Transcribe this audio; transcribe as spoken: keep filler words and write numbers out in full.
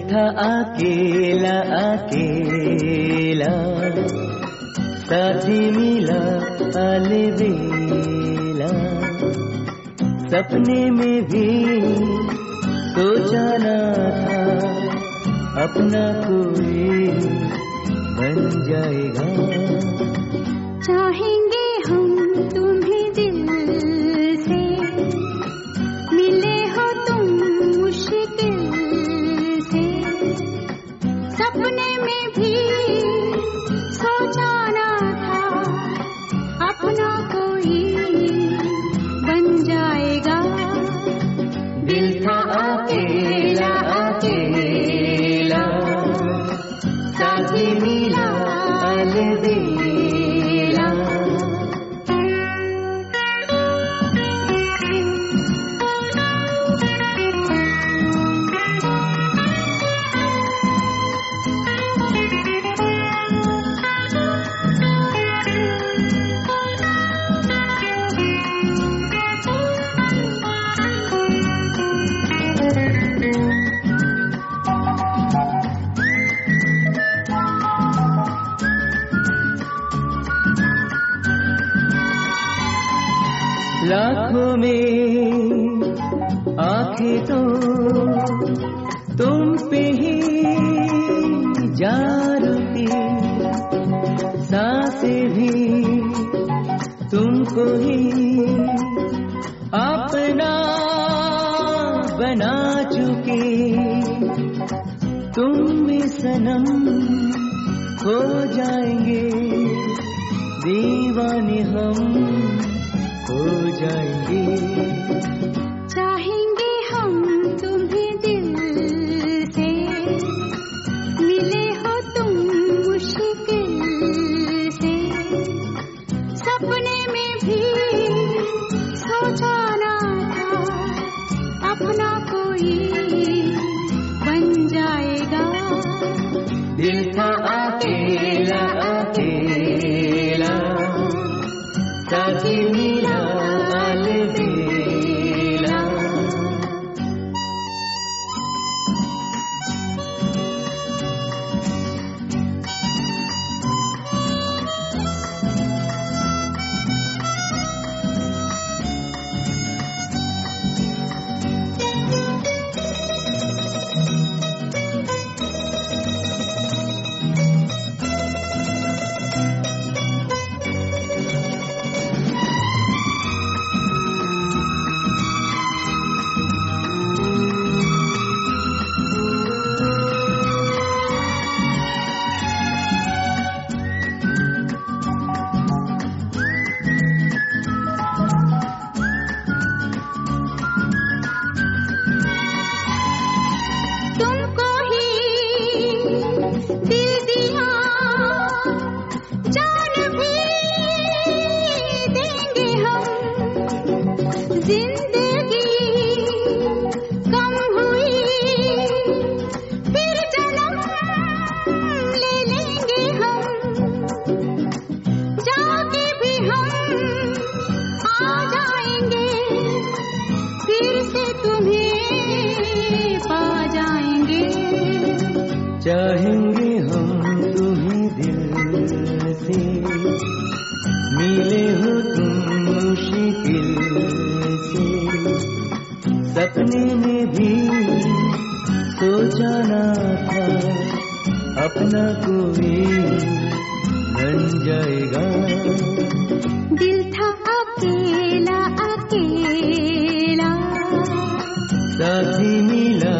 था अकेला अकेला, साथी मिला अलबेला। सपने में भी सोचा ना था अपना कोई बन जाएगा। चाहेंगे हम तुम्हें दिल से, मिले हो तुम मुश्किल से। सपने में भी सोचा ना था अपना कोई बन जाएगा। दिल था अकेला अकेला, साथी मिला अलबेला। लाखों में आंखें तो तुम पे ही जा रुकी, सांसें भी तुमको ही अपना बना चुकी। तुम भी सनम हो जाएंगे, दीवाने हम हो जाएंगे। चाहेंगे हम तुम्हें दिल से, मिले हो तुम मुश्किल से। सपने में भी सोचा ना था अपना कोई बन जाएगा। दिल था अकेला अकेला, साथी मिला अलबेला। चाहेंगे हम तुम्हें दिल से, मिले हो तुम मुश्किल से। सपने में भी सोचा ना था अपना कोई बन जाएगा। दिल था अकेला अकेला, साथी मिला